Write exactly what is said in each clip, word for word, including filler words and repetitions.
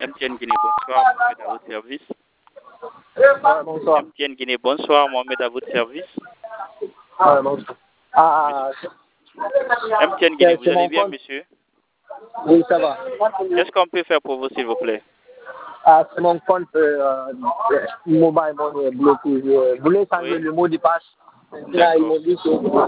M T N Guinée, bonsoir, Mohamed à votre service. Ouais, bonsoir. M T N Guinée, bonsoir, Mohamed à votre service. Ouais, bonsoir. Ah, M T N Guinée, vous c'est allez mon bien, compte. monsieur? Oui, ça va. Qu'est-ce qu'on peut faire pour vous, s'il vous plaît? Ah, c'est mon compte euh, mobile money est bloqué. Je voulais changer Oui. le mot de passe. Là, ils D'accord. m'ont dit que...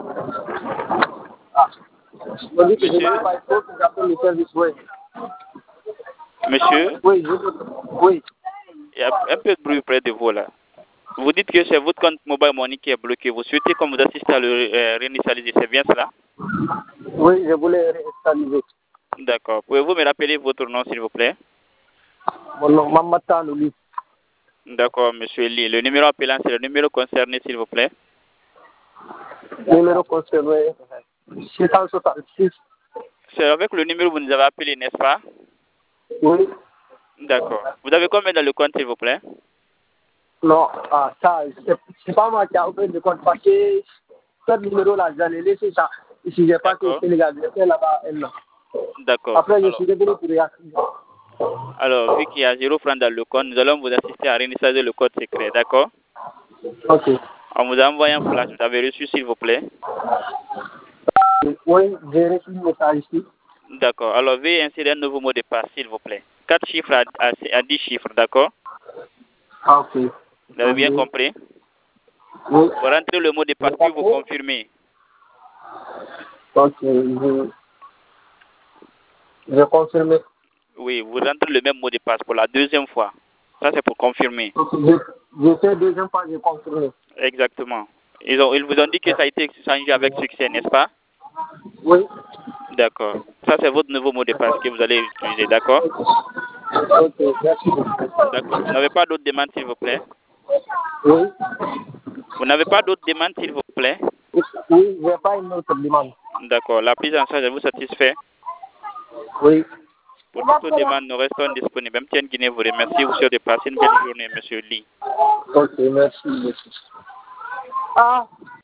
Ah. Ils m'ont dit que je Monsieur? n'ai pas trop que j'appelle le service. Oui. Monsieur, Oui, je... Oui. il y a un peu de bruit près de vous, là. Vous dites que c'est votre compte Mobile Money qui est bloqué. Vous souhaitez qu'on vous assiste à le euh, réinitialiser, c'est bien cela? Oui, je voulais réinstaliser. D'accord. Pouvez-vous me rappeler votre nom, s'il vous plaît? Mon nom, Mamata Nouli. D'accord, monsieur Lee. Le numéro appelant, c'est le numéro concerné, s'il vous plaît. Numéro conservé six cent soixante-six. C'est avec le numéro que vous nous avez appelé, n'est-ce pas? Oui. D'accord. Vous avez combien dans le compte, s'il vous plaît? Non, ah, ça, c'est c'est pas moi qui a ouvert le compte parce que ce numéro-là, j'allais laisser ça. Ici, j'ai pas que D'accord. Sénégal, j'étais là-bas un an. D'accord. Après, je Alors, suis revenu pour réactiver. alors, vu qu'il y a zéro franc dans le compte, nous allons vous assister à réinitialiser le code secret, d'accord? Ok. On vous a envoyé un flash. Vous avez reçu, s'il vous plaît? Oui, j'ai reçu le message ici. D'accord. Alors, veuillez insérer un nouveau mot de passe, s'il vous plaît. Quatre chiffres à, à, à dix chiffres, d'accord? Ah, ok. Vous avez bien compris? Oui. Vous rentrez le mot de passe, puis vous confirmez. Ok, je, je confirme. Oui, vous rentrez le même mot de passe pour la deuxième fois. Ça, c'est pour confirmer. Ok, je, je fais deuxième fois, je confirme. Exactement. Ils, ont, ils vous ont dit que ça a été changé avec succès, n'est-ce pas? Oui. D'accord. Ça, c'est votre nouveau mot de passe que vous allez utiliser, d'accord? Ok, merci beaucoup. D'accord. Vous n'avez pas d'autres demandes, s'il vous plaît? Oui. Vous n'avez pas d'autres demandes, s'il vous plaît? Oui, je n'ai pas une autre demande. D'accord. La prise en charge vous satisfait? Oui. Pour toutes vos demandes, nous restons disponibles. M T N Guinée vous remercie. Vous souhaite de passer une belle journée, monsieur Lee. Ok, merci. Merci. Ah.